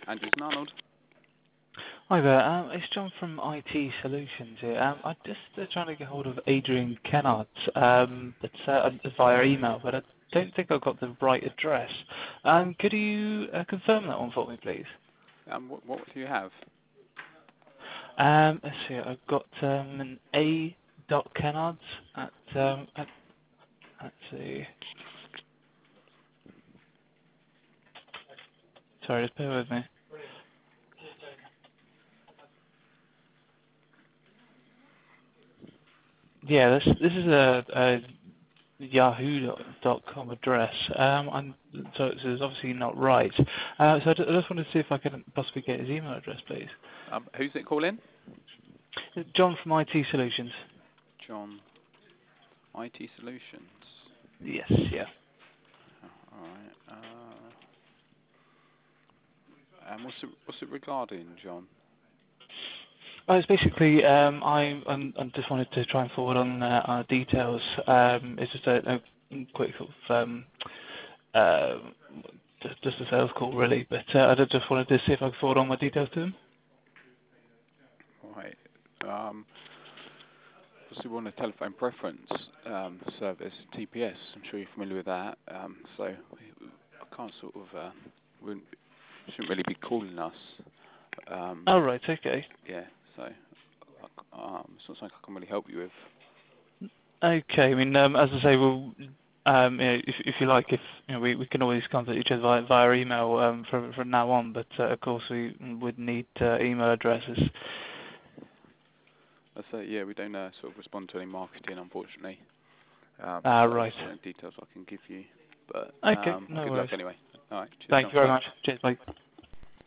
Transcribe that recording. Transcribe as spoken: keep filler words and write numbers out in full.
Andrews and Arnold. Hi there. Um, it's John from I T Solutions here. Um, I'm just uh, trying to get hold of Adrian Kennard um, but, uh, via email, but I don't think I've got the right address. Um, could you uh, confirm that one for me, please? Um, what, what do you have? Um, let's see. I've got um, an A. Dot Kennard at, um, at let's see. Sorry, just bear with me. Yeah, this this is a, a yahoo dot com address. Um, I'm, so it's it's obviously not right. Uh, so I ju- I just wanted to see if I could possibly get his email address, please. Um, who's it calling? John from I T Solutions. John, I T Solutions. Yes, yeah. All right. Uh, and what's it, what's it regarding, John? Oh, it's basically um, I I'm, I just wanted to try and forward on uh, our details. Um, it's just a, a quick sort of um, uh, just, just a sales call really, but uh, I just wanted to see if I could forward on my details to him. Right. Um, obviously, we want a telephone preference um, service, T P S. I'm sure you're familiar with that. Um, so I can't sort of uh, wouldn't shouldn't really be calling us. Um, Oh right, okay. yeah. So um, it's not something I can really help you with. Okay. I mean, um, as I say, we'll, um, you know, if if you like, if you know, we we can always contact each other via, via email um, from from now on. But uh, of course, we would need uh, email addresses. I say, yeah, we don't uh, sort of respond to any marketing, unfortunately. Um, Ah, so there's right. certain details I can give you, but Okay, um, no good luck worries. anyway. All right, cheers, Thank John. you very Bye. much. Cheers, bye.